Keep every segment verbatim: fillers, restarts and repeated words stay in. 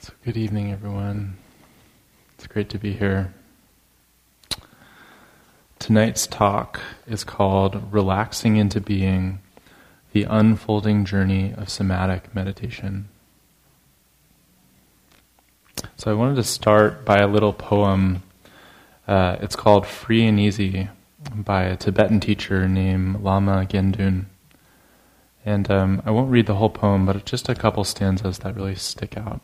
So good evening, everyone. It's great to be here. Tonight's talk is called Relaxing into Being, the Unfolding Journey of Somatic Meditation. So I wanted to start by a little poem. Uh, it's called Free and Easy by a Tibetan teacher named Lama Gendun. And um, I won't read the whole poem, but just a couple stanzas that really stick out.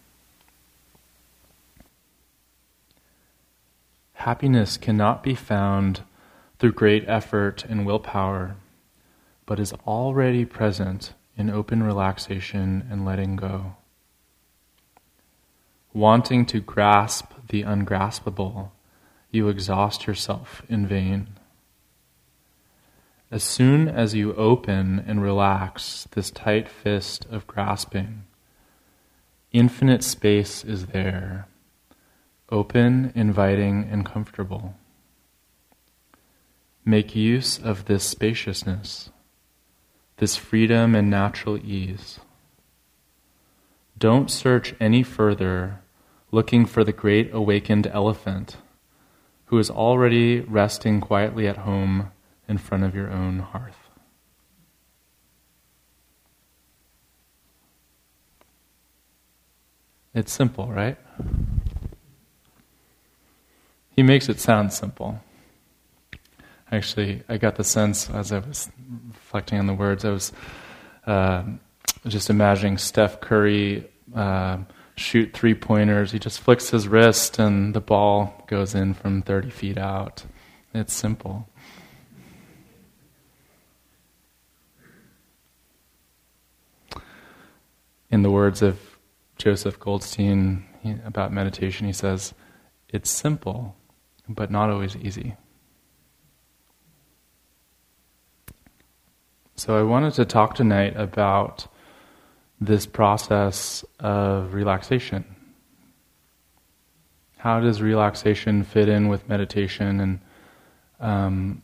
Happiness cannot be found through great effort and willpower, but is already present in open relaxation and letting go. Wanting to grasp the ungraspable, you exhaust yourself in vain. As soon as you open and relax this tight fist of grasping, infinite space is there, open, inviting, and comfortable. Make use of this spaciousness, this freedom and natural ease. Don't search any further, looking for the great awakened elephant who is already resting quietly at home in front of your own hearth. It's simple, right? He makes it sound simple. Actually, I got the sense as I was reflecting on the words, I was uh, just imagining Steph Curry uh, shoot three-pointers. He just flicks his wrist and the ball goes in from thirty feet out. It's simple. In the words of Joseph Goldstein he, about meditation, he says, it's simple, but not always easy. So I wanted to talk tonight about this process of relaxation. How does relaxation fit in with meditation? And um,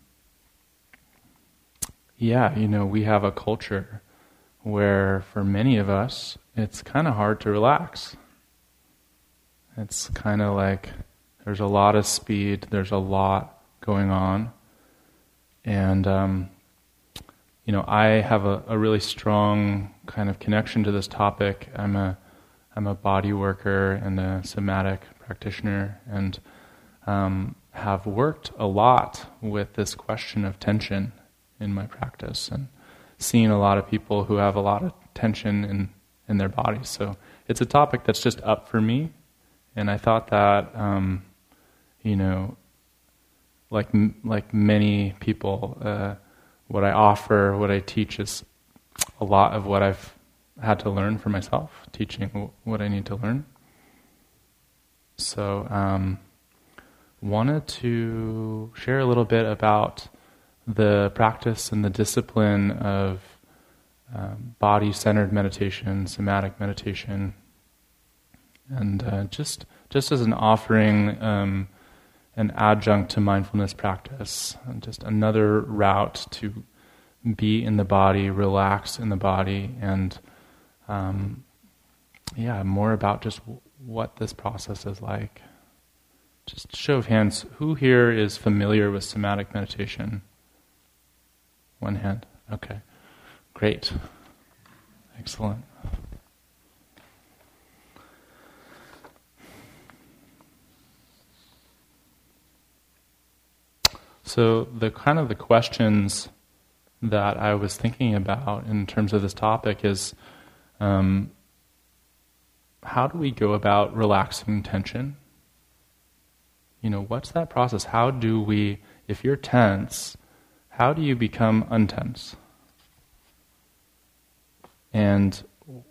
yeah, you know, we have a culture where for many of us, it's kind of hard to relax. It's kind of like there's a lot of speed, there's a lot going on. And, um, you know, I have a, a really strong kind of connection to this topic. I'm a I'm a body worker and a somatic practitioner, and um, have worked a lot with this question of tension in my practice, and seen a lot of people who have a lot of tension in, in their bodies. So it's a topic that's just up for me, and I thought that, um, you know, like like many people, uh, what I offer, what I teach is a lot of what I've had to learn for myself, teaching w- what I need to learn. So um, wanted to share a little bit about the practice and the discipline of um, body-centered meditation, somatic meditation, and uh, just just as an offering, um, an adjunct to mindfulness practice, and just another route to be in the body, relax in the body, and um, yeah, more about just w- what this process is like. Just show of hands, who here is familiar with somatic meditation? One hand. Okay. Great. Excellent. So the kind of the questions that I was thinking about in terms of this topic is, um, how do we go about relaxing tension? You know, what's that process? How do we, if you're tense, how do you become untense? And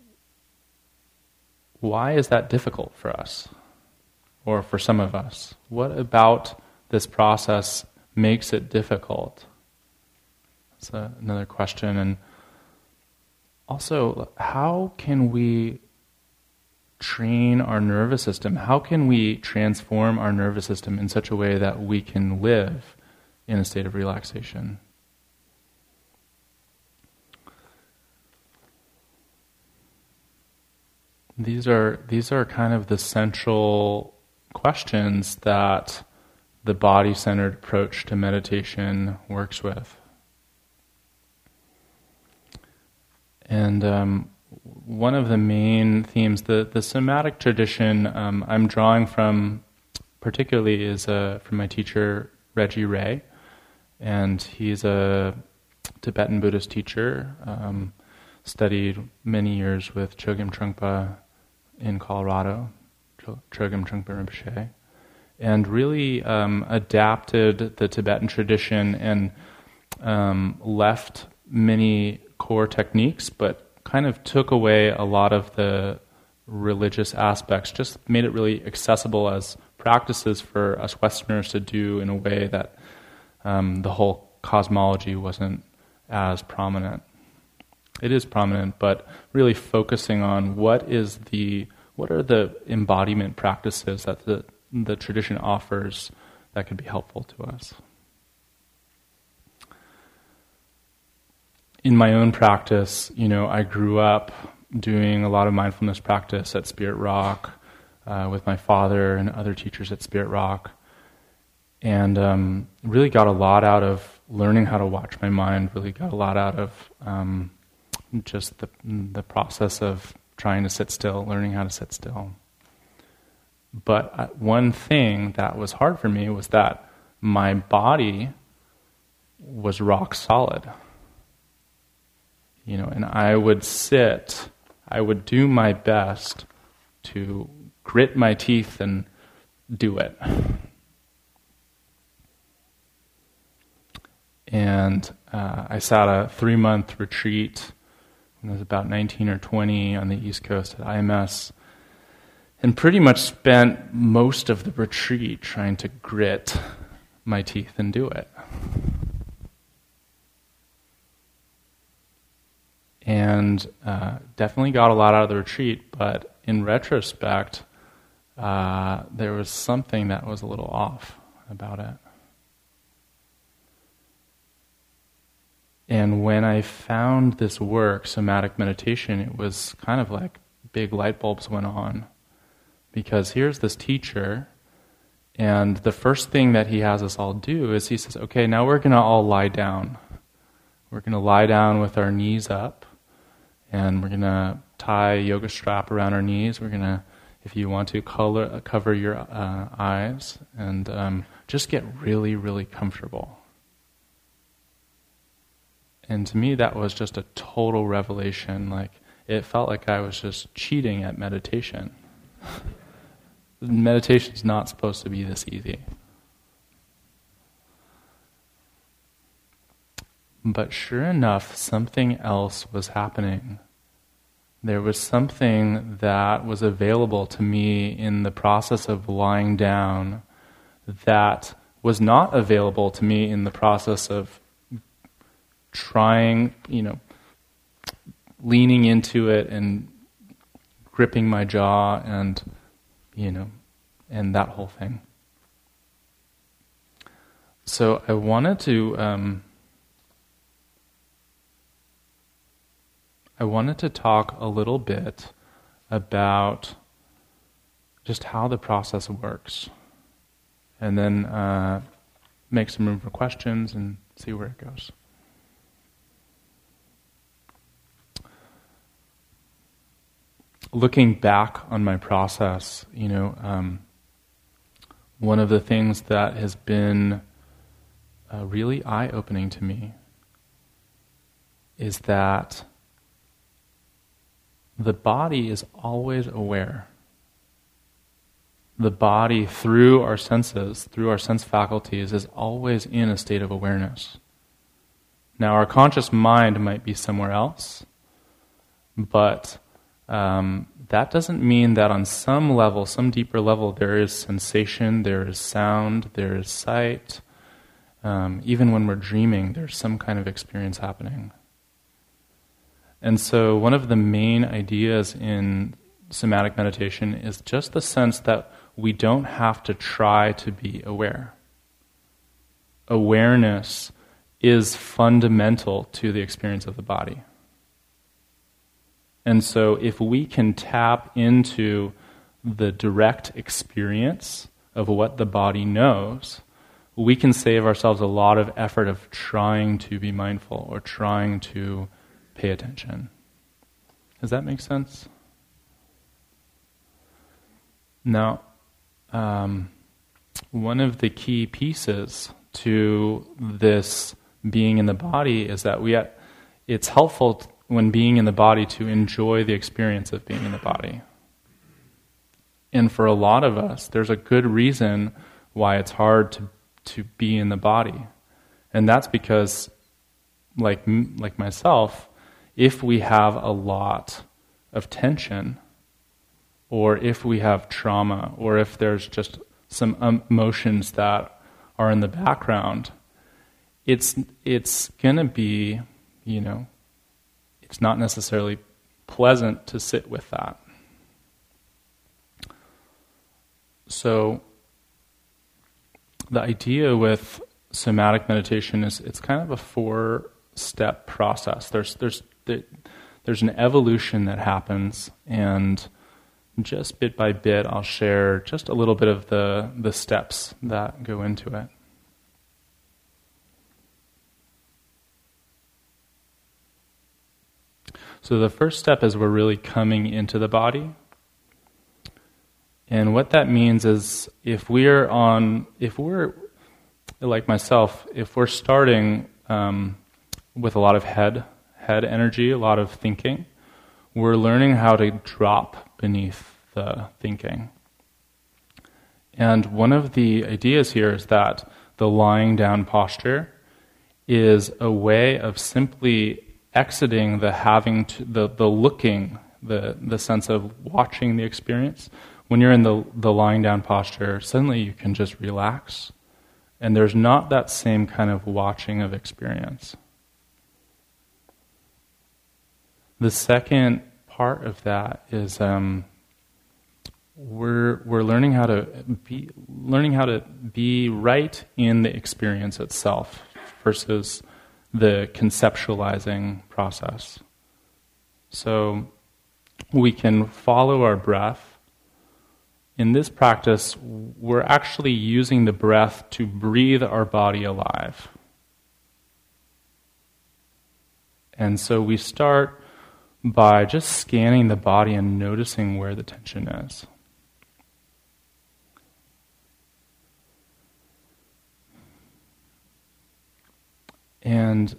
why is that difficult for us, or for some of us? What about this process makes it difficult? That's a, another question. And also, how can we train our nervous system? How can we transform our nervous system in such a way that we can live in a state of relaxation? these are these are kind of the central questions that the body-centered approach to meditation works with. And um, one of the main themes, the, the somatic tradition um, I'm drawing from particularly is uh, from my teacher, Reggie Ray. And he's a Tibetan Buddhist teacher, um, studied many years with Chogyam Trungpa in Colorado, Chogyam Trungpa Rinpoche, and really um, adapted the Tibetan tradition and um, left many core techniques, but kind of took away a lot of the religious aspects, just made it really accessible as practices for us Westerners to do in a way that um, the whole cosmology wasn't as prominent. It is prominent, but really focusing on what is the what are the embodiment practices that the the tradition offers that could be helpful to us. In my own practice, you know, I grew up doing a lot of mindfulness practice at Spirit Rock uh, with my father and other teachers at Spirit Rock, and um, really got a lot out of learning how to watch my mind. Really got a lot out of um, just the the process of trying to sit still, learning how to sit still. But one thing that was hard for me was that my body was rock solid. You know, and I would sit, I would do my best to grit my teeth and do it. And uh, I sat a three-month retreat when I was about nineteen or twenty on the East Coast at I M S, and pretty much spent most of the retreat trying to grit my teeth and do it. And uh, definitely got a lot out of the retreat, but in retrospect, uh, there was something that was a little off about it. And when I found this work, somatic meditation, it was kind of like big light bulbs went on. Because here's this teacher, and the first thing that he has us all do is he says, okay, now we're going to all lie down. We're going to lie down with our knees up, and we're going to tie a yoga strap around our knees. We're going to, if you want to, color, cover your uh, eyes, and um, just get really, really comfortable. And to me, that was just a total revelation. Like, it felt like I was just cheating at meditation. Meditation's not supposed to be this easy. But sure enough, something else was happening. There was something that was available to me in the process of lying down that was not available to me in the process of trying, you know, leaning into it and gripping my jaw and, you know, and that whole thing. So I wanted to, um, I wanted to talk a little bit about just how the process works, and then uh, make some room for questions and see where it goes. Looking back on my process, you know, um, one of the things that has been uh, really eye-opening to me is that the body is always aware. The body, through our senses, through our sense faculties, is always in a state of awareness. Now, our conscious mind might be somewhere else, but Um, that doesn't mean that on some level, some deeper level, there is sensation, there is sound, there is sight. Um, even when we're dreaming, there's some kind of experience happening. And so one of the main ideas in somatic meditation is just the sense that we don't have to try to be aware. Awareness is fundamental to the experience of the body. And so if we can tap into the direct experience of what the body knows, we can save ourselves a lot of effort of trying to be mindful or trying to pay attention. Does that make sense? Now, um, one of the key pieces to this being in the body is that we, it's helpful t- when being in the body to enjoy the experience of being in the body. And for a lot of us, there's a good reason why it's hard to to be in the body. And that's because, like like myself, if we have a lot of tension, or if we have trauma, or if there's just some emotions that are in the background, it's it's gonna be, you know, it's not necessarily pleasant to sit with that. So the idea with somatic meditation is it's kind of a four-step process. There's there's there's an evolution that happens, and just bit by bit, I'll share just a little bit of the the steps that go into it. So the first step is we're really coming into the body. And what that means is if we're on, if we're, like myself, if we're starting um, with a lot of head, head energy, a lot of thinking, we're learning how to drop beneath the thinking. And one of the ideas here is that the lying down posture is a way of simply exiting the having to, the, the looking, the, the sense of watching the experience. When you're in the, the lying down posture, suddenly you can just relax, and there's not that same kind of watching of experience. The second part of that is um, we're we're learning how to be learning how to be right in the experience itself versus the conceptualizing process. So we can follow our breath. In this practice, we're actually using the breath to breathe our body alive. And so we start by just scanning the body and noticing where the tension is. And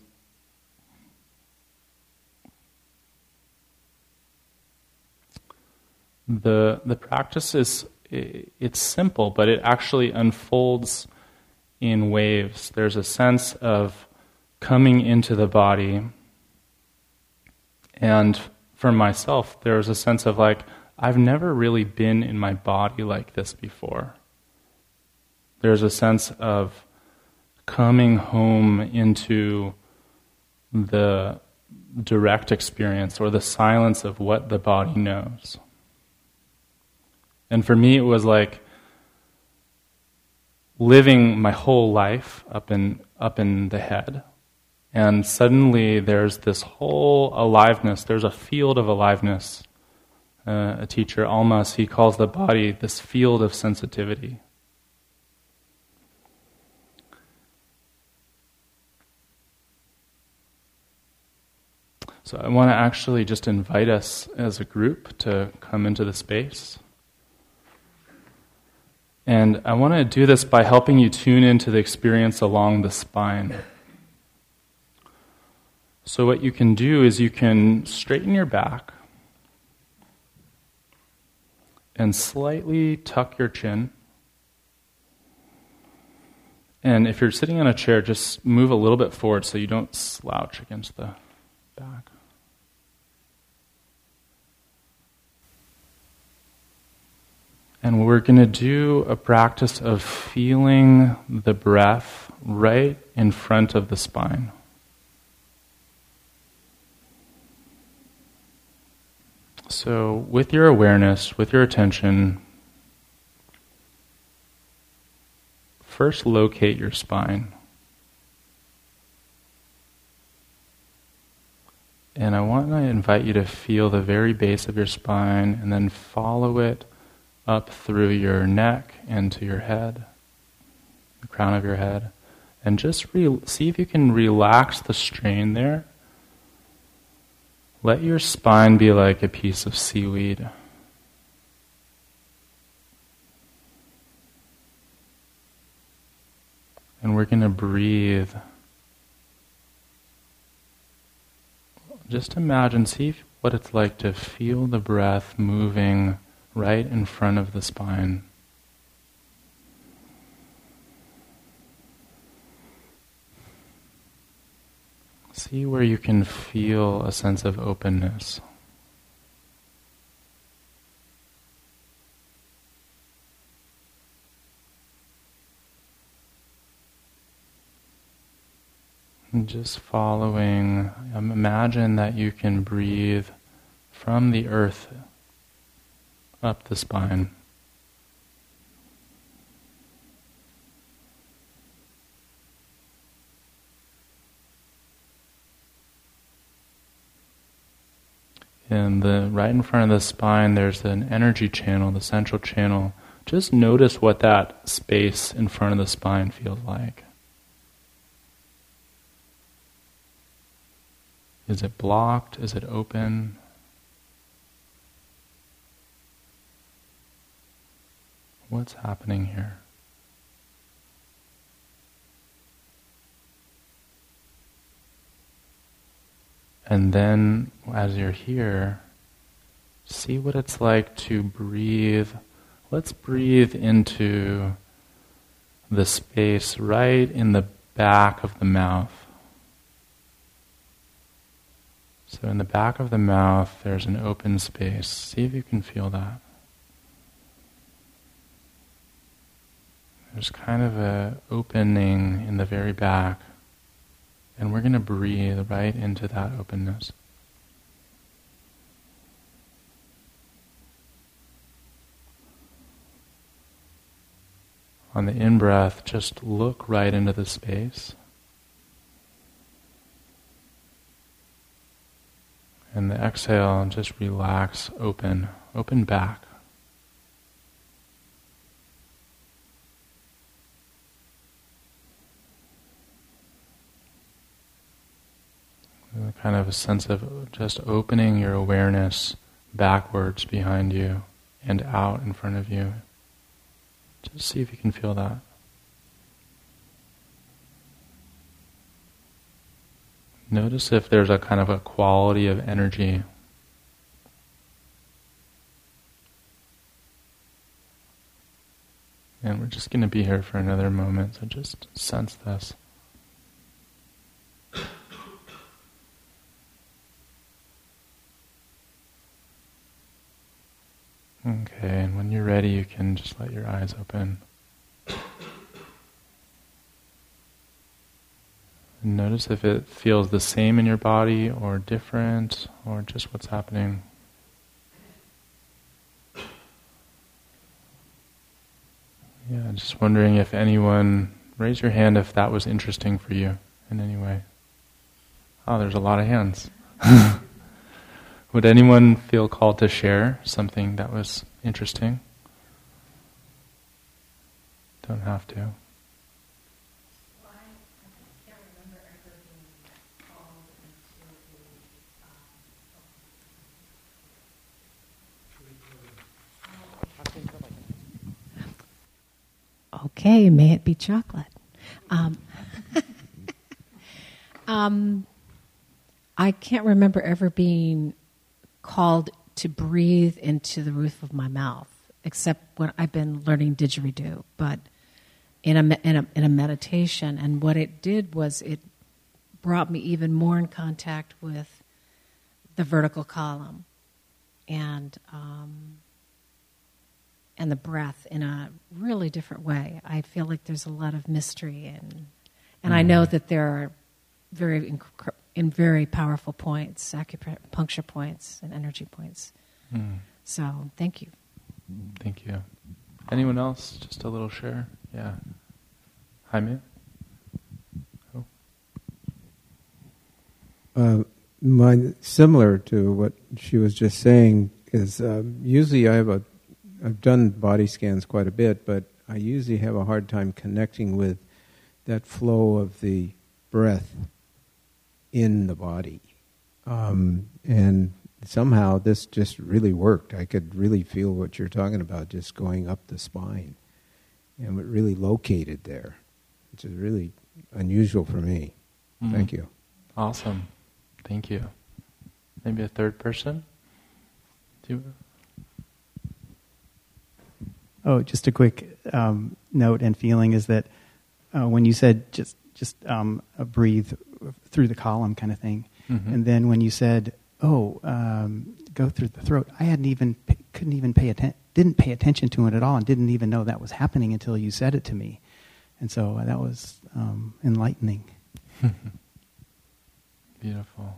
The the practice is, it's simple, but it actually unfolds in waves. There's a sense of coming into the body, and for myself, there's a sense of like, I've never really been in my body like this before. There's a sense of coming home into the direct experience or the silence of what the body knows. And for me, it was like living my whole life up in up in the head. And suddenly there's this whole aliveness, there's a field of aliveness. Uh, a teacher, Almas, he calls the body this field of sensitivity. So I want to actually just invite us as a group to come into the space. And I want to do this by helping you tune into the experience along the spine. So what you can do is you can straighten your back and slightly tuck your chin. And if you're sitting on a chair, just move a little bit forward so you don't slouch against the back. And we're going to do a practice of feeling the breath right in front of the spine. So with your awareness, with your attention, first locate your spine. And I want want to invite you to feel the very base of your spine and then follow it up through your neck and to your head, the crown of your head. And just re- see if you can relax the strain there. Let your spine be like a piece of seaweed. And we're going to breathe. Just imagine, see what it's like to feel the breath moving right in front of the spine. See where you can feel a sense of openness. And just following, um, imagine that you can breathe from the earth up the spine. And the right in front of the spine, there's an energy channel, the central channel. Just notice what that space in front of the spine feels like. Is it blocked? Is it open? What's happening here? And then, as you're here, see what it's like to breathe. Let's breathe into the space right in the back of the mouth. So in the back of the mouth, there's an open space. See if you can feel that. There's kind of an opening in the very back. And we're going to breathe right into that openness. On the in-breath, just look right into the space. And the exhale, just relax, open, open back. Kind of a sense of just opening your awareness backwards behind you and out in front of you. Just see if you can feel that. Notice if there's a kind of a quality of energy. And we're just going to be here for another moment, so just sense this. Okay, and when you're ready, you can just let your eyes open. And notice if it feels the same in your body or different, or just what's happening. Yeah, just wondering if anyone, raise your hand if that was interesting for you in any way. Oh, there's a lot of hands. Would anyone feel called to share something that was interesting? Don't have to. Okay, may it be chocolate. Um, um, I can't remember ever being called to breathe into the roof of my mouth, except when I've been learning didgeridoo, but in a, in a in a meditation. And what it did was it brought me even more in contact with the vertical column and um, and the breath in a really different way. I feel like there's a lot of mystery, and and mm. I know that there are very inc- in very powerful points, acupuncture points and energy points. Mm. So, thank you. Thank you. Anyone else? Just a little share? Yeah. Jaime? Oh. Uh, mine, similar to what she was just saying, is um, usually I have a, I've done body scans quite a bit, but I usually have a hard time connecting with that flow of the breath in the body. Um, and somehow this just really worked. I could really feel what you're talking about, just going up the spine. And it really located there, which is really unusual for me. Mm. Thank you. Awesome. Thank you. Maybe a third person? Do you... Oh, just a quick um, note and feeling is that uh, when you said just just um, uh, breathe through the column kind of thing, mm-hmm. and then when you said, oh, um, go through the throat, I hadn't even couldn't even pay atten- didn't pay attention to it at all, and didn't even know that was happening until you said it to me, and so that was um, enlightening. Beautiful.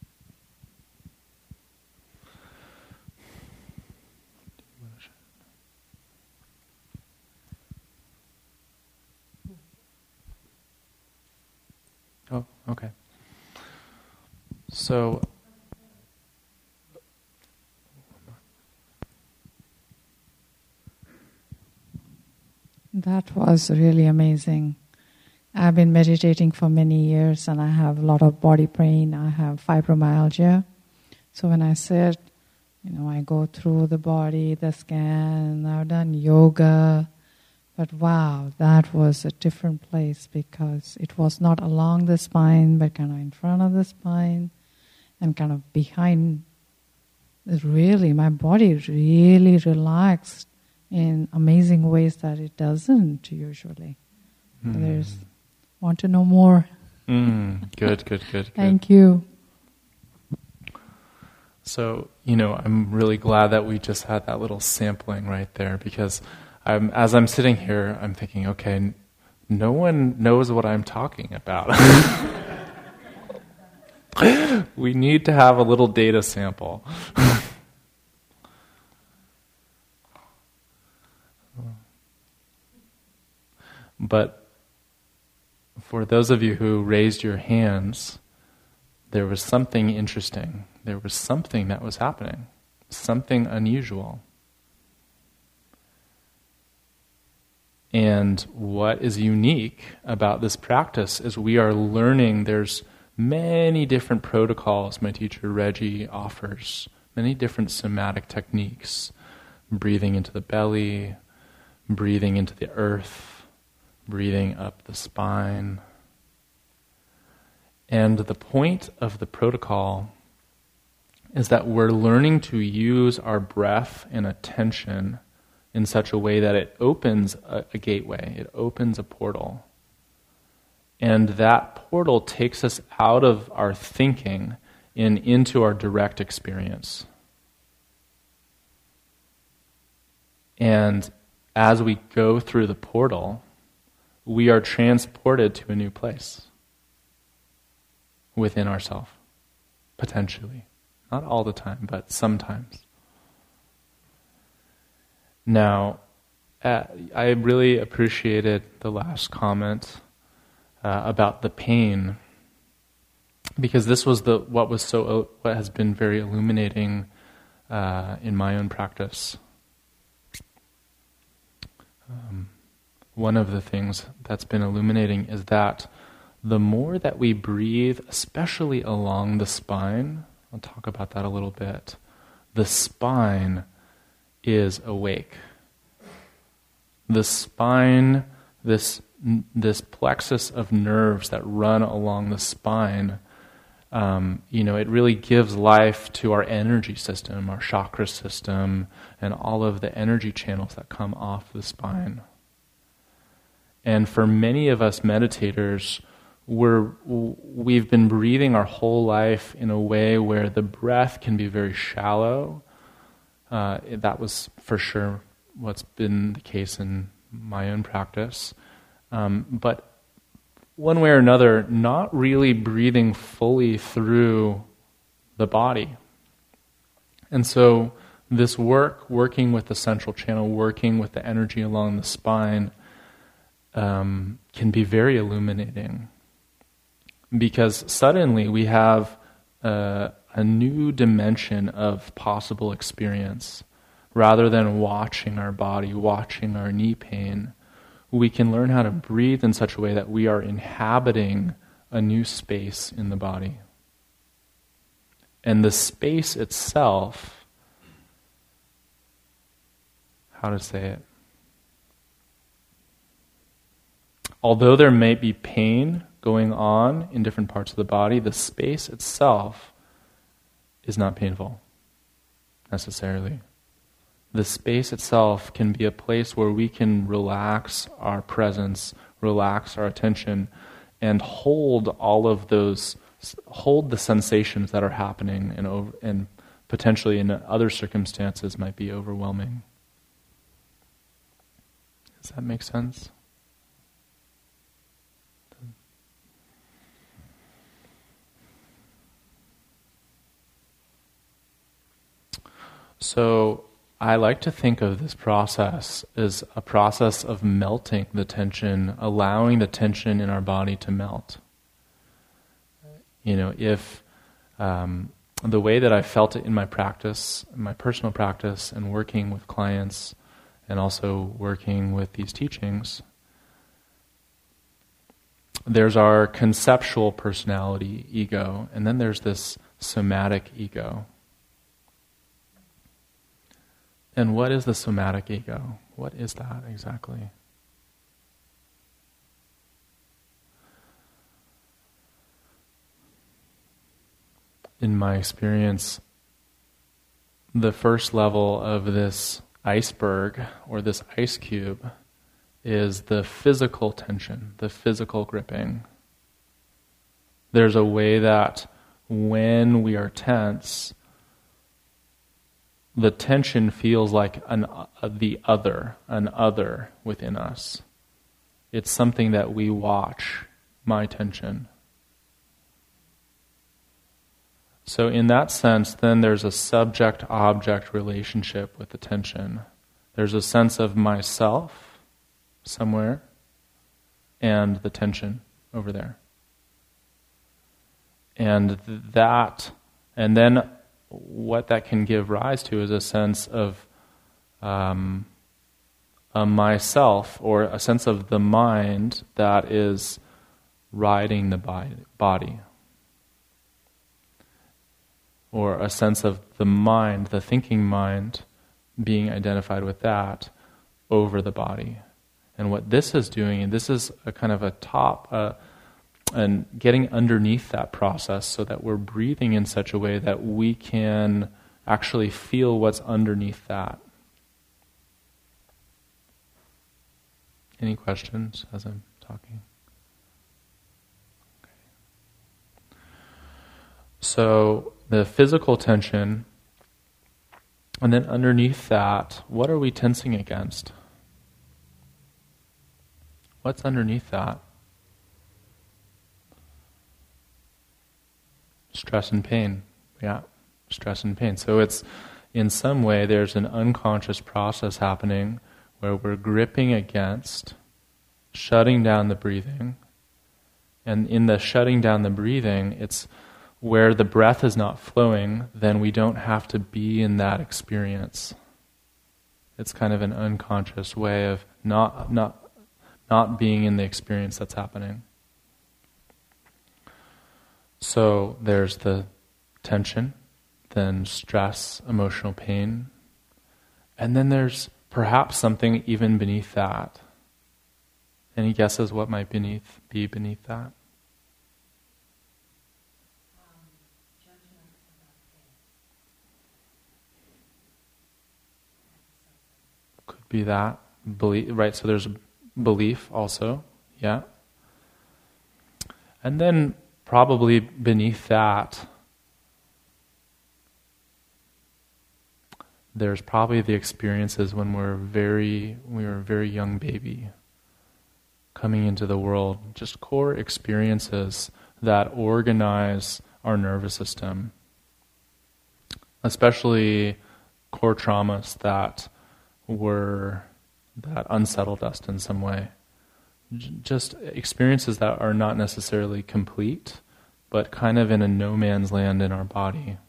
Oh, okay. So, that was really amazing. I've been meditating for many years and I have a lot of body pain. I have fibromyalgia. So when I sit, you know, I go through the body, the scan, I've done yoga. But wow, that was a different place because it was not along the spine, but kind of in front of the spine and kind of behind. Really, my body really relaxed in amazing ways that it doesn't usually. Mm. So there's, want to know more. Mm, good, good, good, good. Thank you. So, you know, I'm really glad that we just had that little sampling right there because I'm, as I'm sitting here, I'm thinking, okay, n- no one knows what I'm talking about. We need to have a little data sample. But for those of you who raised your hands, there was something interesting. There was something that was happening, something unusual. And what is unique about this practice is we are learning there's many different protocols my teacher Reggie offers, many different somatic techniques, breathing into the belly, breathing into the earth, breathing up the spine. And the point of the protocol is that we're learning to use our breath and attention in such a way that it opens a, a gateway, it opens a portal. And that portal takes us out of our thinking and into our direct experience. And as we go through the portal, we are transported to a new place within ourselves, potentially. Not all the time, but sometimes. Now, uh, I really appreciated the last comment uh, about the pain, because this was the what was so uh, what has been very illuminating uh, in my own practice. Um, one of the things that's been illuminating is that the more that we breathe, especially along the spine, I'll talk about that a little bit, the spine is awake. The spine, this this plexus of nerves that run along the spine, um, you know, it really gives life to our energy system, our chakra system, and all of the energy channels that come off the spine. And for many of us meditators, we're, we've been breathing our whole life in a way where the breath can be very shallow. Uh, that was for sure what's been the case in my own practice. Um, but one way or another, not really breathing fully through the body. And so this work, working with the central channel, working with the energy along the spine, um, can be very illuminating. Because suddenly we have a, a new dimension of possible experience. Rather than watching our body, watching our knee pain, we can learn how to breathe in such a way that we are inhabiting a new space in the body. And the space itself, how to say it? Although there may be pain going on in different parts of the body, the space itself is not painful, necessarily. The space itself can be a place where we can relax our presence, relax our attention, and hold all of those, hold the sensations that are happening and, over, and potentially in other circumstances might be overwhelming. Does that make sense? So I like to think of this process as a process of melting the tension, allowing the tension in our body to melt. You know, if um, the way that I felt it in my practice, in my personal practice, and working with clients, and also working with these teachings, there's our conceptual personality, ego, and then there's this somatic ego. And what is the somatic ego? What is that exactly? In my experience, the first level of this iceberg or this ice cube is the physical tension, the physical gripping. There's a way that when we are tense, the tension feels like an, uh, the other, an other within us. It's something that we watch, my tension. So in that sense, then there's a subject-object relationship with the tension. There's a sense of myself somewhere and the tension over there. And that, and then what that can give rise to is a sense of um, a myself, or a sense of the mind that is riding the body. Or a sense of the mind, the thinking mind, being identified with that over the body. And what this is doing, and this is a kind of a top, uh, and getting underneath that process so that we're breathing in such a way that we can actually feel what's underneath that. Any questions as I'm talking? Okay. So the physical tension, and then underneath that, what are we tensing against? What's underneath that? Stress and pain. Yeah, stress and pain. So it's, in some way, there's an unconscious process happening where we're gripping against, shutting down the breathing. And in the shutting down the breathing, it's where the breath is not flowing, then we don't have to be in that experience. It's kind of an unconscious way of not not not being in the experience that's happening. So there's the tension, then stress, emotional pain, and then there's perhaps something even beneath that. Any guesses what might beneath be beneath that? Could be that. Belief, right, so there's belief also, yeah. And then probably beneath that, there's probably the experiences when we're very, we were a very young baby coming into the world, just core experiences that organize our nervous system, especially core traumas that were, that unsettled us in some way. J- just experiences that are not necessarily complete, but kind of in a no man's land in our body.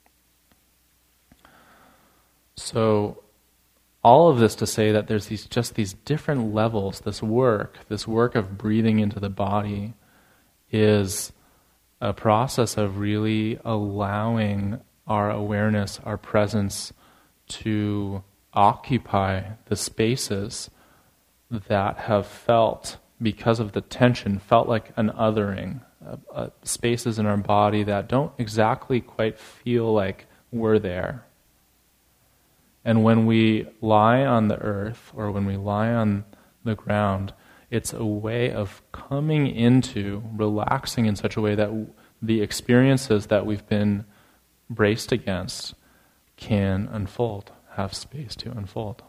So all of this to say that there's these just these different levels. This work, this work of breathing into the body is a process of really allowing our awareness, our presence to occupy the spaces that have felt, because of the tension, felt like an othering. Uh, uh, spaces in our body that don't exactly quite feel like we're there. And when we lie on the earth, or when we lie on the ground, it's a way of coming into, relaxing in such a way that w- the experiences that we've been braced against can unfold, have space to unfold.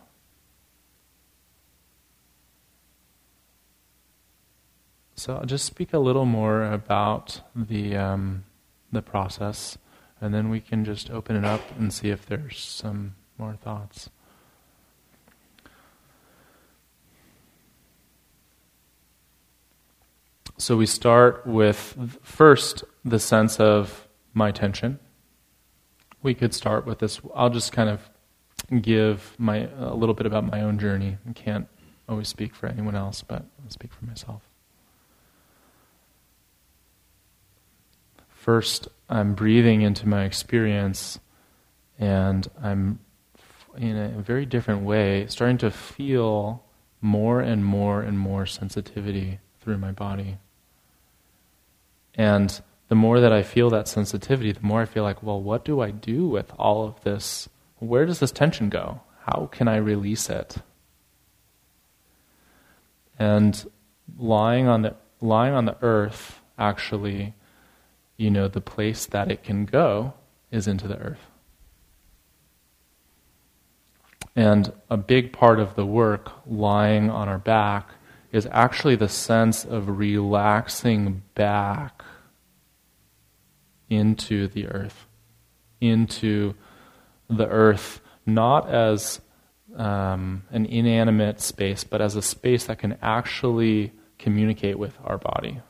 So I'll just speak a little more about the um, the process, and then we can just open it up and see if there's some more thoughts. So we start with, first, the sense of my tension. We could start with this. I'll just kind of give my a little bit about my own journey. I can't always speak for anyone else, but I'll speak for myself. First, I'm breathing into my experience, and I'm, in a very different way, starting to feel more and more and more sensitivity through my body. And the more that I feel that sensitivity, the more I feel like, well, what do I do with all of this? Where does this tension go? How can I release it? And lying on the lying on the earth, actually, you know, the place that it can go is into the earth. And a big part of the work, lying on our back, is actually the sense of relaxing back into the earth. Into the earth, not as um, an inanimate space, but as a space that can actually communicate with our body.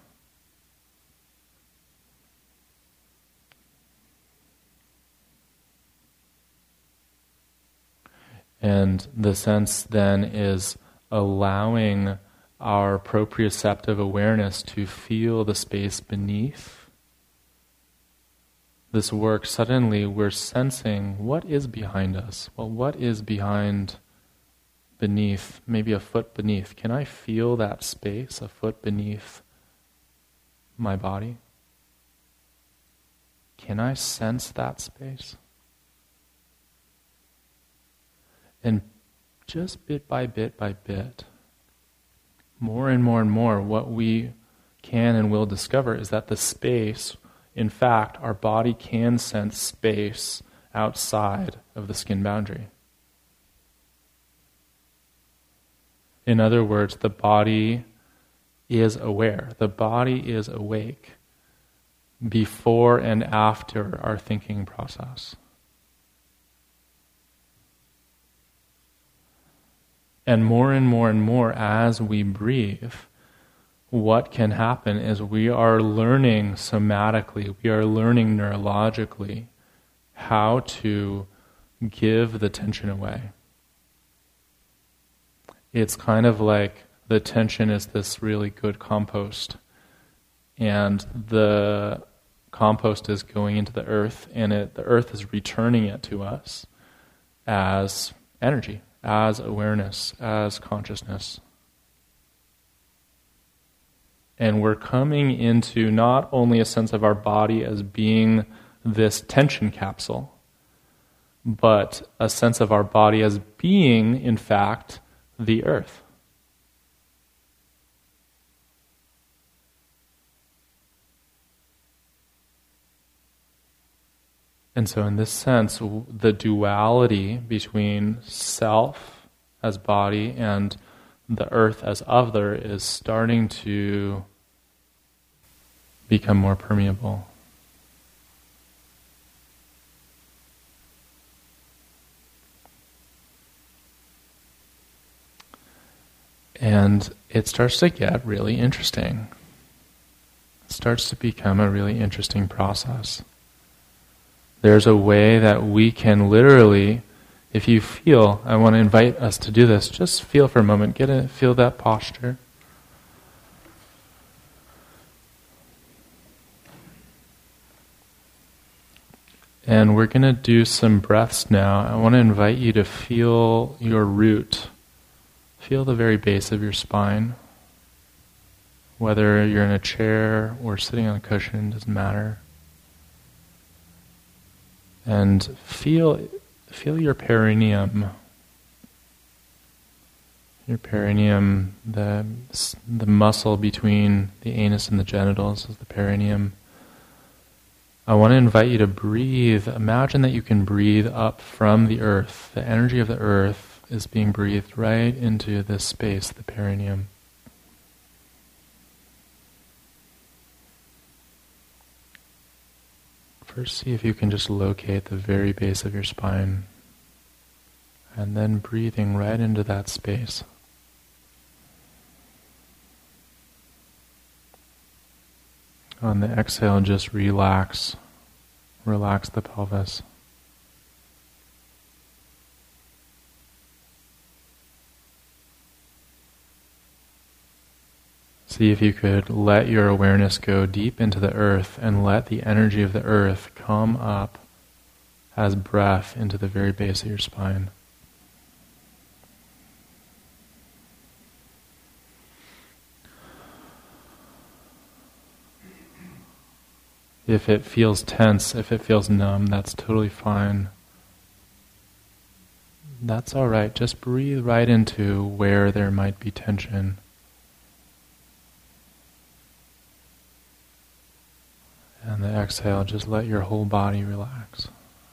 And the sense then is allowing our proprioceptive awareness to feel the space beneath. This work, suddenly we're sensing what is behind us. Well, what is behind, beneath, maybe a foot beneath? Can I feel that space, a foot beneath my body? Can I sense that space? And just bit by bit by bit, more and more and more, what we can and will discover is that the space, in fact, our body can sense space outside of the skin boundary. In other words, the body is aware. The body is awake before and after our thinking process. And more and more and more as we breathe, what can happen is we are learning somatically, we are learning neurologically how to give the tension away. It's kind of like the tension is this really good compost, and the compost is going into the earth, and it, the earth is returning it to us as energy, as awareness, as consciousness. And we're coming into not only a sense of our body as being this tension capsule, but a sense of our body as being, in fact, the earth. And so in this sense, the duality between self as body and the earth as other is starting to become more permeable. And it starts to get really interesting. starts to become a really interesting process. There's a way that we can literally, if you feel, I want to invite us to do this, just feel for a moment, get a, feel that posture. And we're going to do some breaths now. I want to invite you to feel your root. Feel the very base of your spine. Whether you're in a chair or sitting on a cushion, doesn't matter. And feel feel your perineum. Your perineum, the the muscle between the anus and the genitals is the perineum. I want to invite you to breathe. Imagine that you can breathe up from the earth. The energy of the earth is being breathed right into this space, the perineum. First, see if you can just locate the very base of your spine, and then breathing right into that space. On the exhale, just relax. Relax the pelvis. See if you could let your awareness go deep into the earth and let the energy of the earth come up as breath into the very base of your spine. If it feels tense, if it feels numb, that's totally fine. That's all right. Just breathe right into where there might be tension. And the exhale, just let your whole body relax.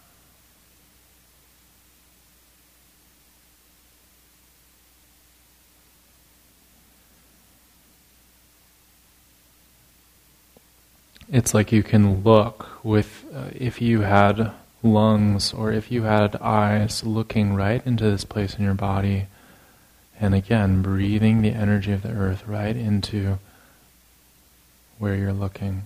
It's like you can look with, uh, if you had lungs or if you had eyes, looking right into this place in your body, and again, breathing the energy of the earth right into where you're looking.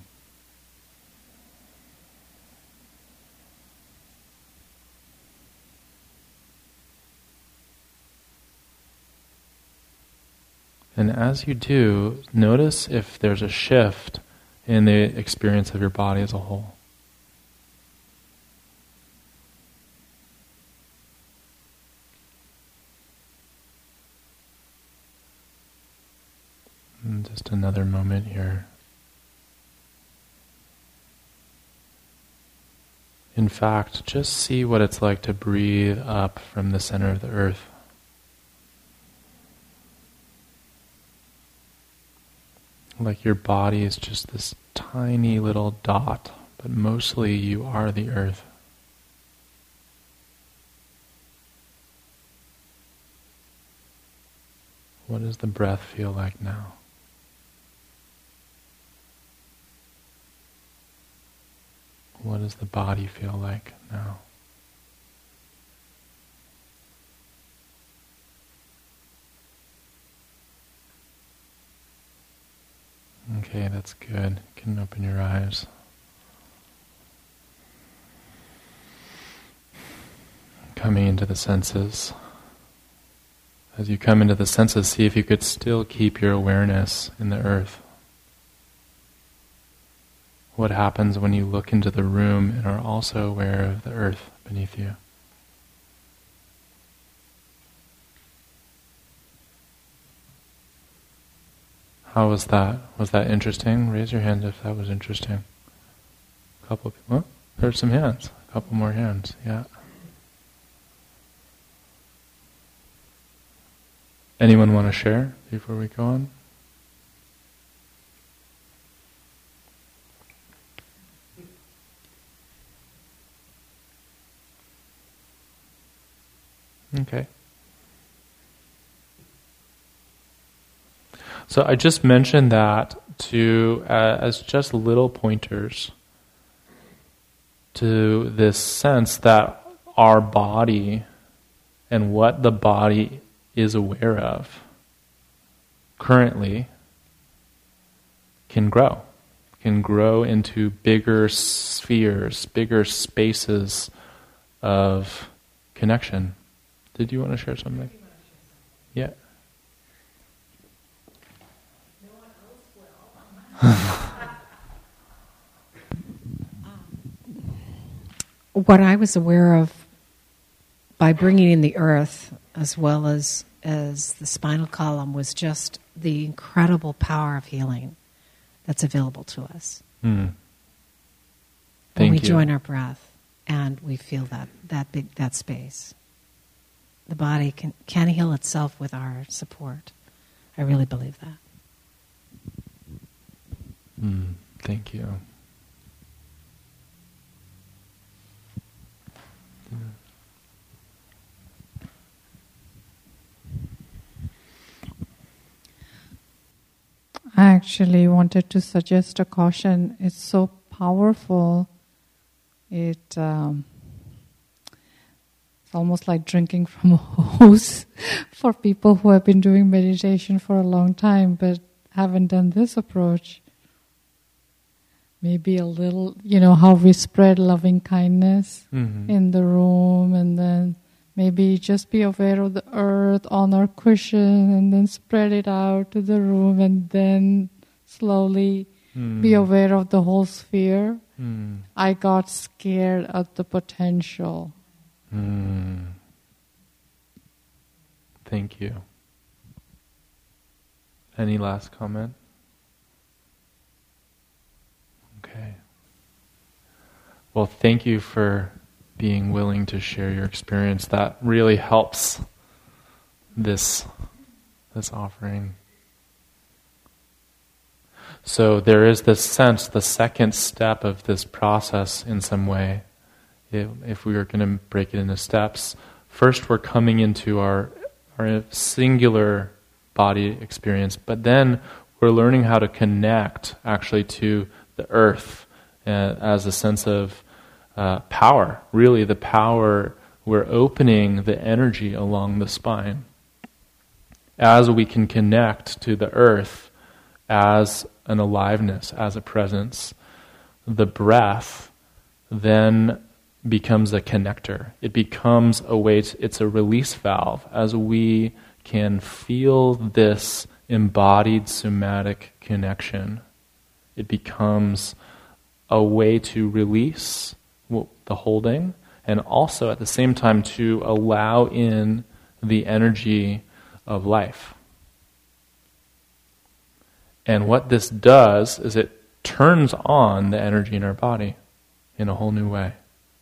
And as you do, notice if there's a shift in the experience of your body as a whole. And just another moment here. In fact, just see what it's like to breathe up from the center of the earth. Like your body is just this tiny little dot, but mostly you are the earth. What does the breath feel like now? What does the body feel like now? Okay, that's good. You can open your eyes. Coming into the senses. As you come into the senses, see if you could still keep your awareness in the earth. What happens when you look into the room and are also aware of the earth beneath you? How was that? Was that interesting? Raise your hand if that was interesting. A couple of people. Oh, there's some hands. A couple more hands. Yeah. Anyone want to share before we go on? Okay. So I just mentioned that to uh, as just little pointers to this sense that our body and what the body is aware of currently can grow, can grow into bigger spheres, bigger spaces of connection. Did you want to share something? Yeah. What I was aware of by bringing in the earth as well as, as the spinal column was just the incredible power of healing that's available to us. Mm. Thank when we you. join our breath and we feel that, that big that space. The body can, can heal itself with our support. I really believe that. Mm. Thank you. I actually wanted to suggest a caution. It's so powerful. It um, it's almost like drinking from a hose for people who have been doing meditation for a long time but haven't done this approach. Maybe a little, you know, how we spread loving kindness Mm-hmm. in the room, and then maybe just be aware of the earth on our cushion and then spread it out to the room, and then slowly Mm. be aware of the whole sphere. Mm. I got scared at the potential. Mm. Thank you. Any last comment? Okay. Well, thank you for being willing to share your experience. That really helps this this offering. So there is this sense, the second step of this process in some way. If, if we were going to break it into steps, first we're coming into our our singular body experience, but then we're learning how to connect actually to the earth uh, as a sense of uh, power. Really, the power, we're opening the energy along the spine. As we can connect to the earth as an aliveness, as a presence, the breath then becomes a connector. It becomes a way, to, it's a release valve as we can feel this embodied somatic connection. It becomes a way to release the holding and also at the same time to allow in the energy of life. And what this does is it turns on the energy in our body in a whole new way.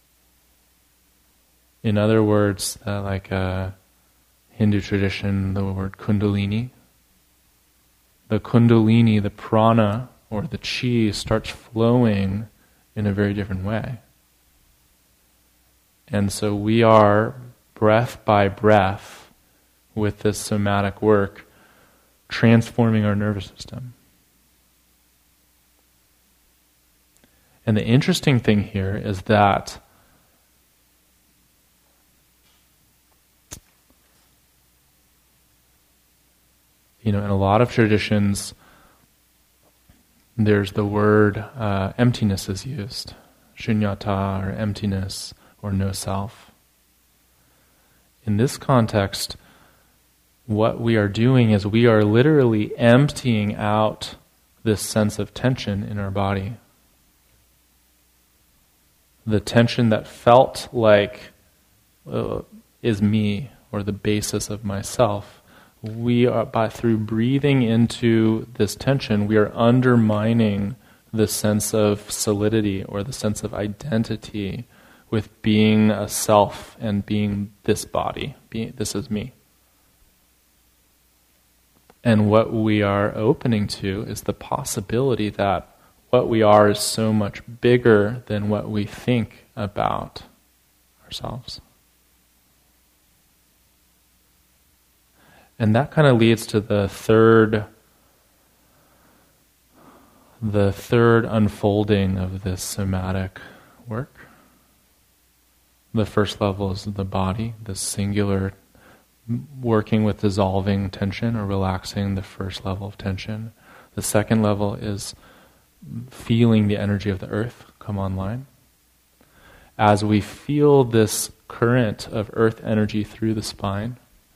In other words, uh, like a Hindu tradition, the word kundalini. The kundalini, the prana, or the chi starts flowing in a very different way. And so we are, breath by breath, with this somatic work, transforming our nervous system. And the interesting thing here is that you know, in a lot of traditions, there's the word uh, emptiness is used, shunyata, or emptiness, or no self. In this context, what we are doing is we are literally emptying out this sense of tension in our body. The tension that felt like uh, is me, or the basis of myself. We are, by through breathing into this tension, we are undermining the sense of solidity or the sense of identity with being a self and being this body. Being, this is me. And what we are opening to is the possibility that what we are is so much bigger than what we think about ourselves. And that kind of leads to the third, the third unfolding of this somatic work. The first level is the body, the singular, working with dissolving tension or relaxing the first level of tension. The second level is feeling the energy of the earth come online. As we feel this current of earth energy through the spine,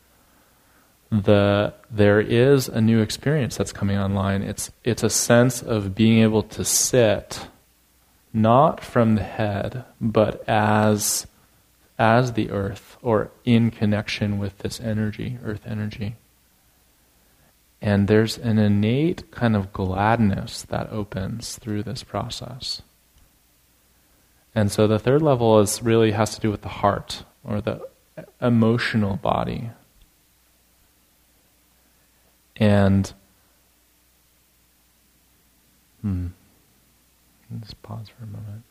the there is a new experience that's coming online. It's it's a sense of being able to sit, not from the head, but as as the earth, or in connection with this energy, earth energy. And there's an innate kind of gladness that opens through this process. And so the third level is really has to do with the heart, or the emotional body. And hmm, let's pause for a moment.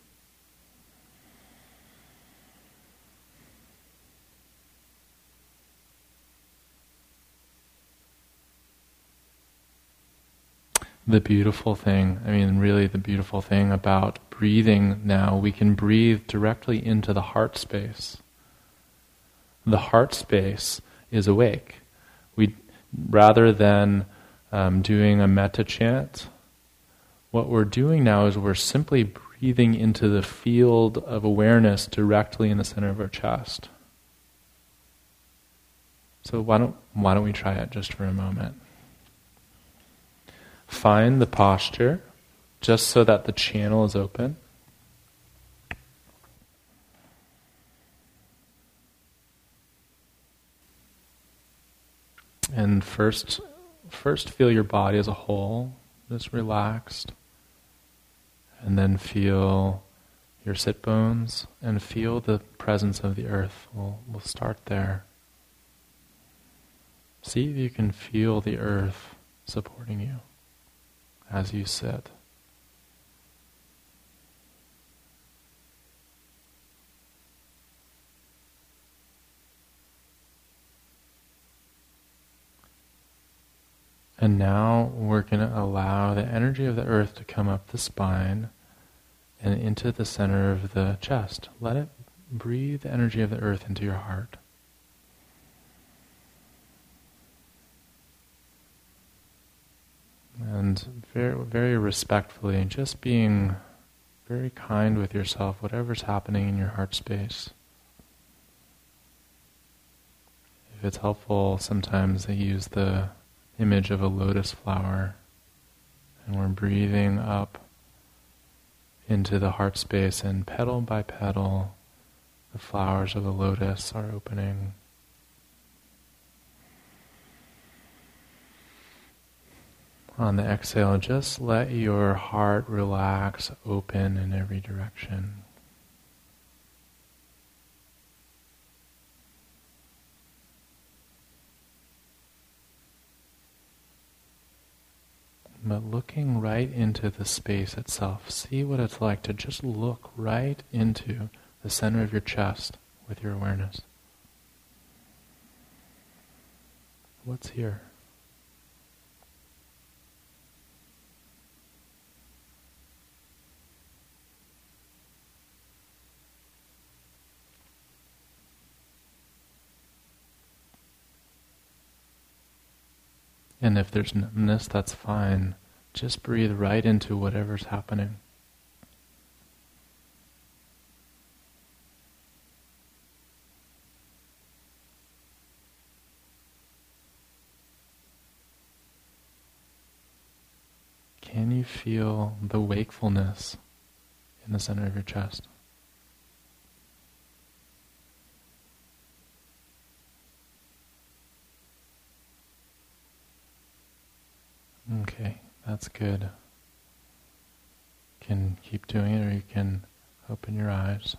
The beautiful thing, I mean, really the beautiful thing about breathing now, we can breathe directly into the heart space. The heart space is awake. We, rather than um, doing a metta chant, what we're doing now is we're simply breathing into the field of awareness directly in the center of our chest. So why don't why don't we try it just for a moment? Find the posture just so that the channel is open. And first, first feel your body as a whole, just relaxed. And then feel your sit bones and feel the presence of the earth. We'll, we'll start there. See if you can feel the earth supporting you as you sit. And now we're going to allow the energy of the earth to come up the spine and into the center of the chest. Let it breathe the energy of the earth into your heart. And very, very respectfully, just being very kind with yourself, whatever's happening in your heart space. If it's helpful, sometimes they use the image of a lotus flower, and we're breathing up into the heart space, and petal by petal, the flowers of the lotus are opening. On the exhale, just let your heart relax, open in every direction. But looking right into the space itself, see what it's like to just look right into the center of your chest with your awareness. What's here? And if there's numbness, that's fine. Just breathe right into whatever's happening. Can you feel the wakefulness in the center of your chest? Okay, that's good. You can keep doing it, or you can open your eyes.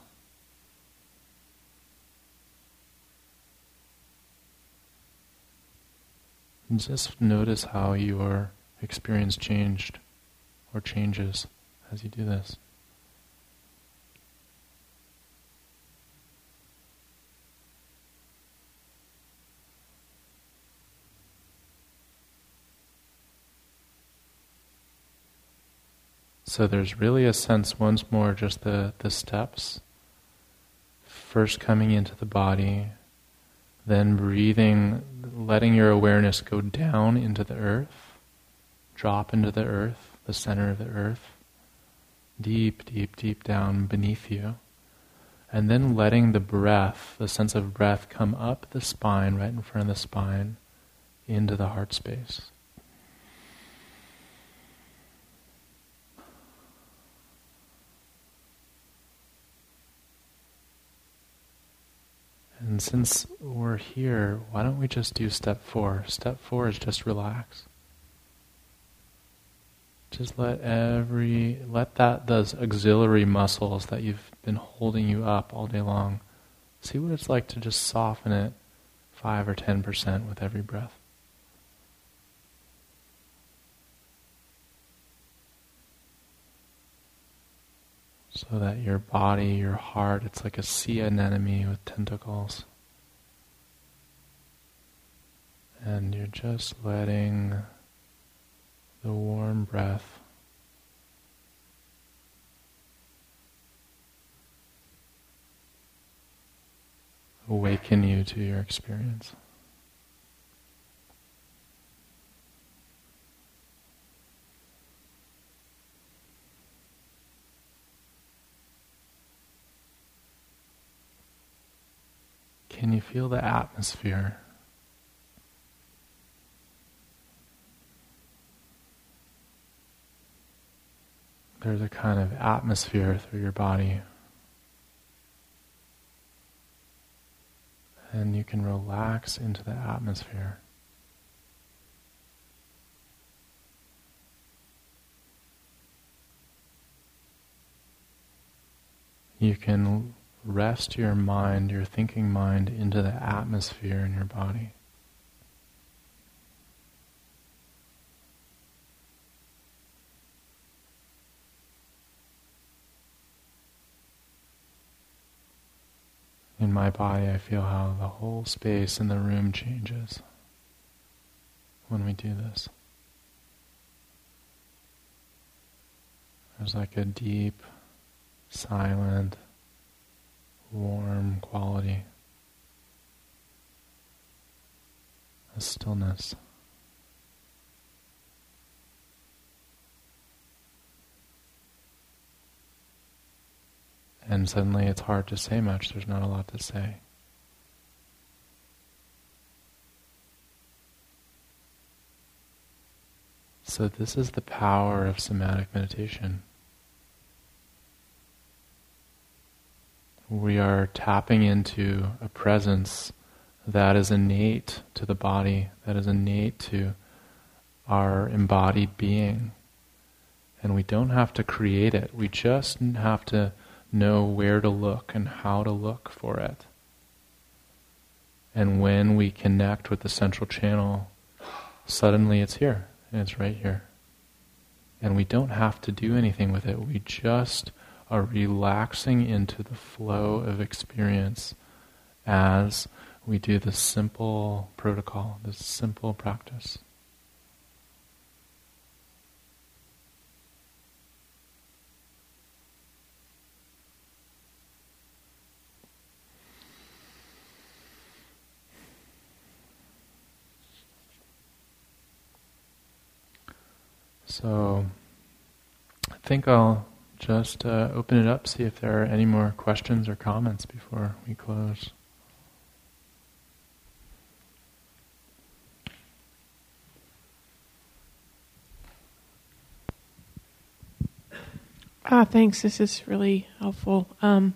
And just notice how your experience changed or changes as you do this. So there's really a sense, once more, just the, the steps. First coming into the body, then breathing, letting your awareness go down into the earth, drop into the earth, the center of the earth, deep, deep, deep down beneath you. And then letting the breath, the sense of breath, come up the spine, right in front of the spine, into the heart space. And since we're here, why don't we just do step four? Step four is just relax. Just let every, let that, those auxiliary muscles that you've been holding you up all day long, see what it's like to just soften it five or ten percent with every breath. So that your body, your heart, it's like a sea anemone with tentacles. And you're just letting the warm breath awaken you to your experience. Can you feel the atmosphere? There's a kind of atmosphere through your body. And you can relax into the atmosphere. You can rest your mind, your thinking mind, into the atmosphere in your body. In my body, I feel how the whole space in the room changes when we do this. There's like a deep, silent, warm quality, a stillness. And suddenly it's hard to say much, there's not a lot to say. So this is the power of somatic meditation. We are tapping into a presence that is innate to the body, that is innate to our embodied being. And we don't have to create it, we just have to know where to look and how to look for it. And when we connect with the central channel, suddenly it's here, and it's right here. And we don't have to do anything with it, we just are relaxing into the flow of experience as we do this simple protocol, this simple practice. So, I think I'll just uh, open it up, see if there are any more questions or comments before we close. Ah, thanks. This is really helpful. Um,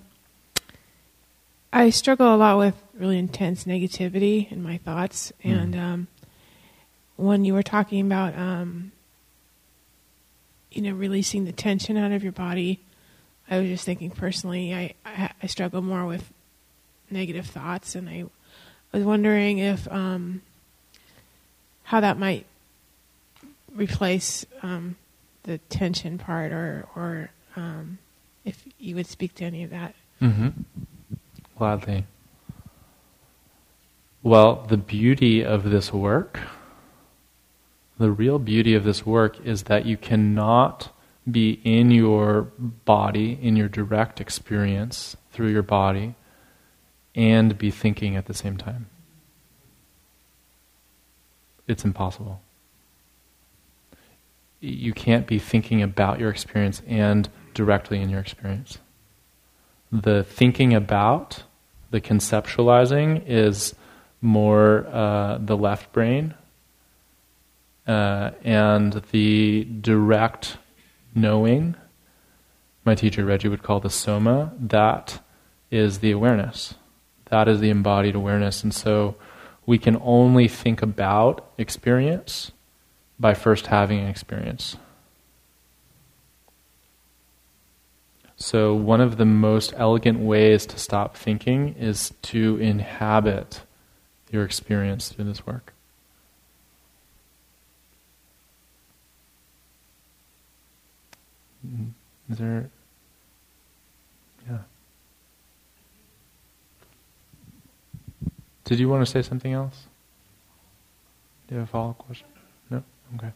I struggle a lot with really intense negativity in my thoughts, mm. and um, when you were talking about um, you know, releasing the tension out of your body, I was just thinking personally, I, I, I struggle more with negative thoughts, and I was wondering if um, how that might replace um, the tension part, or or um, if you would speak to any of that. Mm-hmm. Gladly. Well, the beauty of this work, the real beauty of this work is that you cannot be in your body, in your direct experience through your body, and be thinking at the same time. It's impossible. You can't be thinking about your experience and directly in your experience. The thinking about, the conceptualizing is more uh, the left brain, uh, and the direct knowing, my teacher Reggie would call the soma, that is the awareness. That is the embodied awareness. And so we can only think about experience by first having an experience. So one of the most elegant ways to stop thinking is to inhabit your experience through this work. Is there... Yeah. Did you want to say something else? Do you have a follow-up question? No? Okay.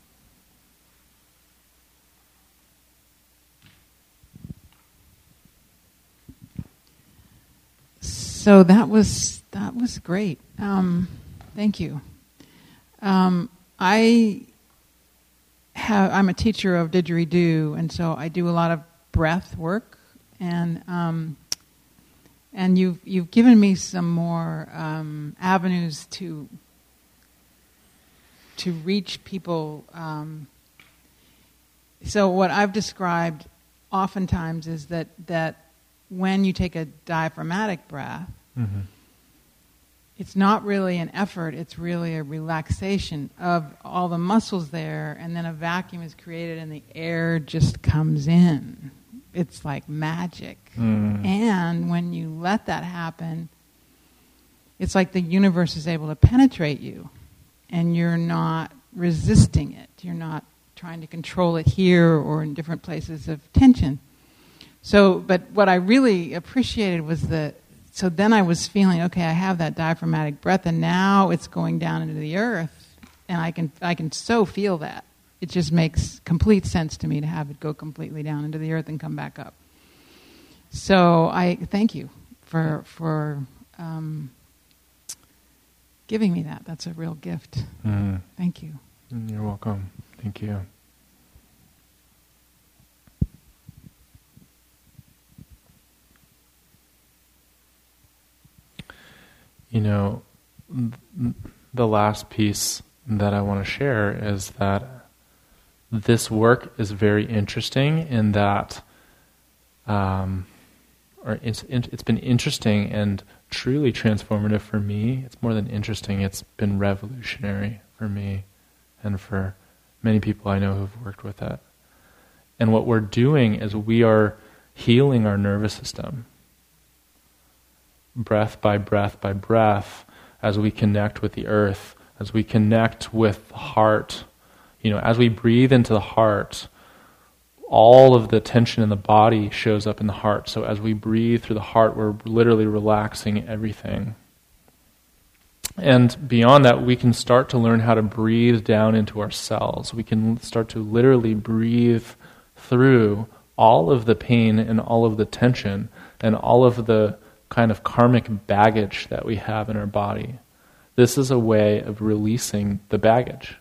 So that was that was great. Um, thank you. Um, I have I'm a teacher of didgeridoo, and so I do a lot of breath work, and um, and you've you've given me some more um, avenues to to reach people. Um, so what I've described oftentimes is that that. When you take a diaphragmatic breath, mm-hmm. it's not really an effort, it's really a relaxation of all the muscles there, and then a vacuum is created and the air just comes in. It's like magic. Mm. And when you let that happen, it's like the universe is able to penetrate you, and you're not resisting it. You're not trying to control it here or in different places of tension. So, but what I really appreciated was the, so then I was feeling, okay, I have that diaphragmatic breath, and now it's going down into the earth, and I can I can so feel that. It just makes complete sense to me to have it go completely down into the earth and come back up. So I thank you for for um, giving me that. That's a real gift. Mm. Thank you. You're welcome. Thank you. You know, the last piece that I want to share is that this work is very interesting in that, um, or it's it's been interesting and truly transformative for me. It's more than interesting; it's been revolutionary for me, and for many people I know who've worked with it. And what we're doing is we are healing our nervous system. Breath by breath by breath, as we connect with the earth, as we connect with the heart. You know, as we breathe into the heart, all of the tension in the body shows up in the heart. So as we breathe through the heart, we're literally relaxing everything. And beyond that, we can start to learn how to breathe down into our cells. We can start to literally breathe through all of the pain and all of the tension and all of the kind of karmic baggage that we have in our body. This is a way of releasing the baggage.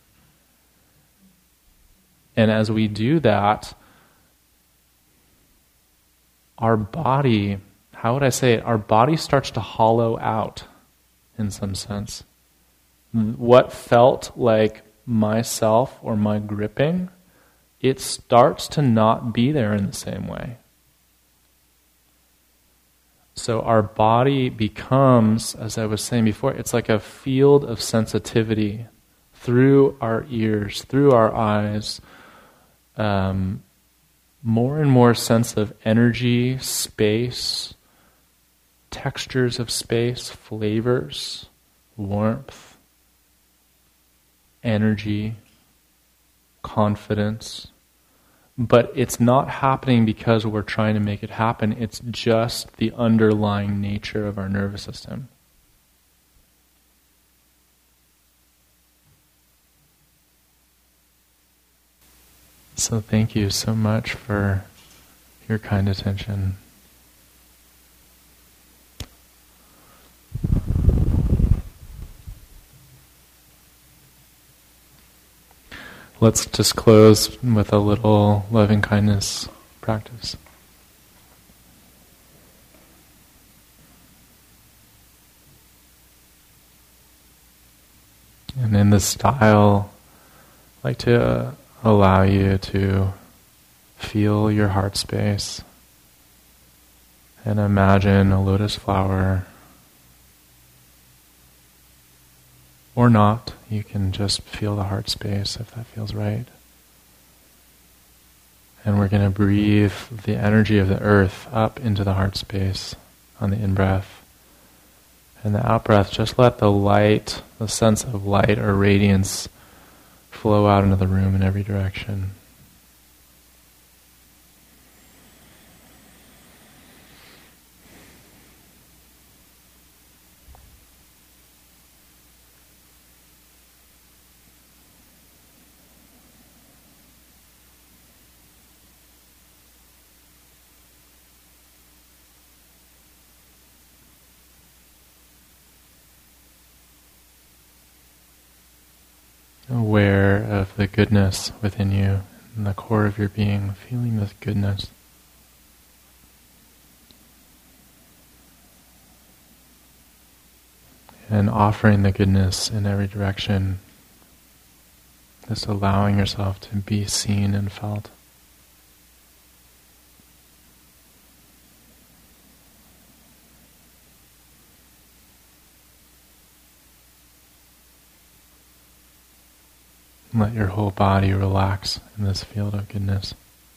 And as we do that, our body, how would I say it? Our body starts to hollow out in some sense. What felt like myself or my gripping, it starts to not be there in the same way. So our body becomes, as I was saying before, it's like a field of sensitivity through our ears, through our eyes, um, more and more sense of energy, space, textures of space, flavors, warmth, energy, confidence. But it's not happening because we're trying to make it happen. It's just the underlying nature of our nervous system. So thank you so much for your kind attention. Let's just close with a little loving kindness practice. And in this style, I'd like to uh, allow you to feel your heart space and imagine a lotus flower, or not. You can just feel the heart space if that feels right. And we're going to breathe the energy of the earth up into the heart space on the in-breath. And the out-breath, just let the light, the sense of light or radiance flow out into the room in every direction. Aware of the goodness within you, in the core of your being, feeling this goodness. And offering the goodness in every direction, just allowing yourself to be seen and felt. Let your whole body relax in this field of goodness.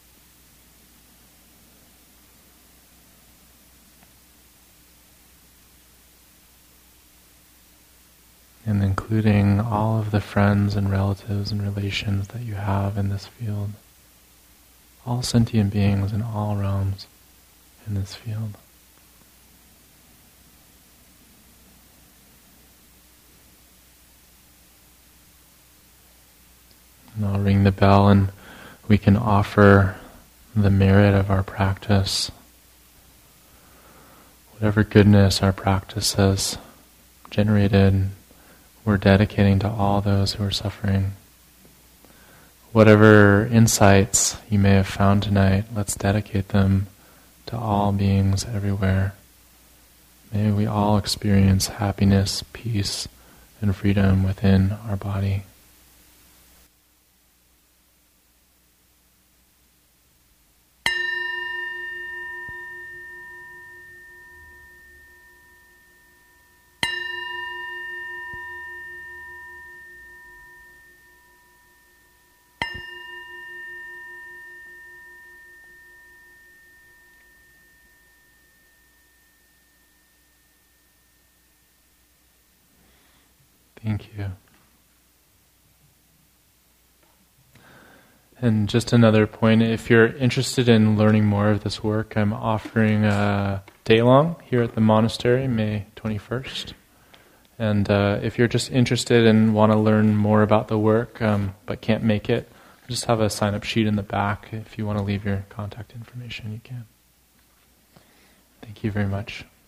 And including all of the friends and relatives and relations that you have in this field. All sentient beings in all realms in this field. And I'll ring the bell and we can offer the merit of our practice. Whatever goodness our practice has generated, we're dedicating to all those who are suffering. Whatever insights you may have found tonight, let's dedicate them to all beings everywhere. May we all experience happiness, peace, and freedom within our body. Thank you. And just another point, if you're interested in learning more of this work, I'm offering a day-long here at the monastery, May twenty-first. And uh, if you're just interested and want to learn more about the work, um, but can't make it, I just have a sign-up sheet in the back. If you want to leave your contact information, you can. Thank you very much.